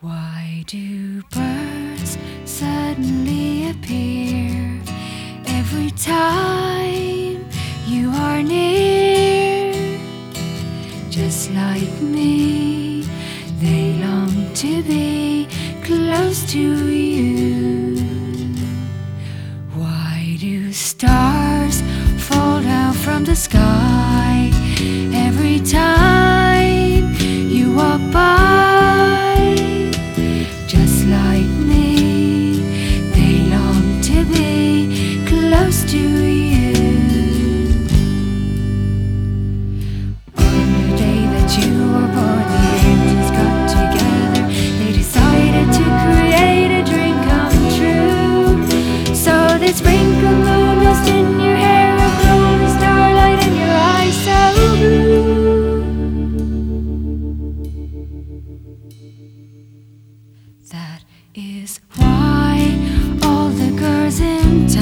Why do birds suddenly appear every time you are near? Just like me, they long to be close to you. Why do stars fall down from the sky every time you walk by? Just like me, they long to be close to you. On the day that you were born, the angels got together. They decided to create a dream come true. So they sprinkled moon dust in your hair, a golden starlight in your eyes so blue. That is why all the girls in town